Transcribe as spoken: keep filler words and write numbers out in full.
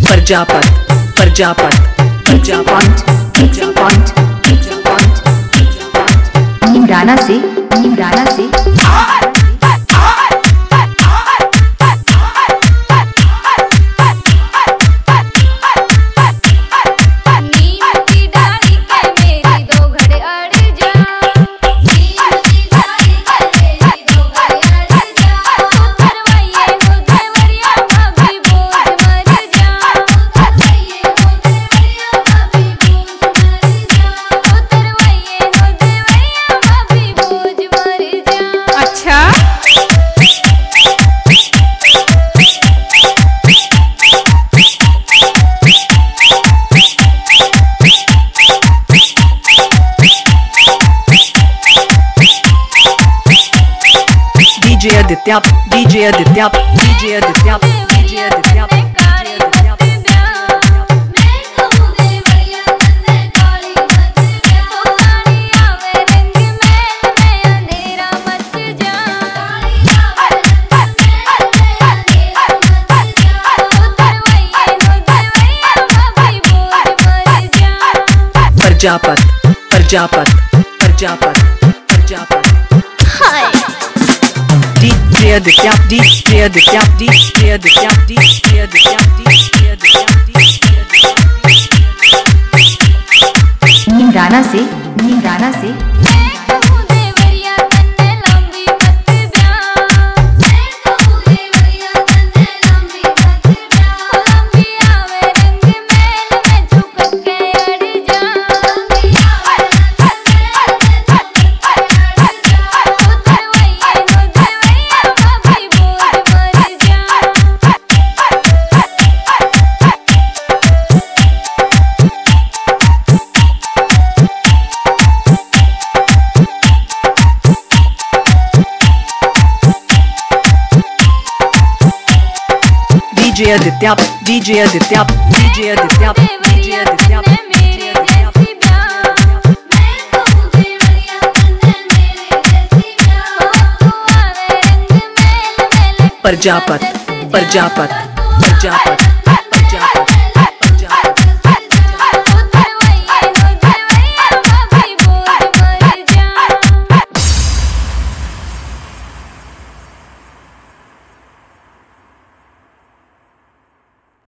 प्रजापत प्रजापत प्रजापत प्रजापत प्रजापत निमराना से निमराना से DJ Aditya DJ Aditya DJ Aditya DJ Aditya Prajapat Prajapat Prajapat Prajapat DJ Aditya DJ Aditya DJ Aditya DJ Aditya DJ Aditya Neemrana से निमराना से DJ Aditya DJ Aditya DJ Aditya DJ Aditya Prajapat Prajapat Prajapat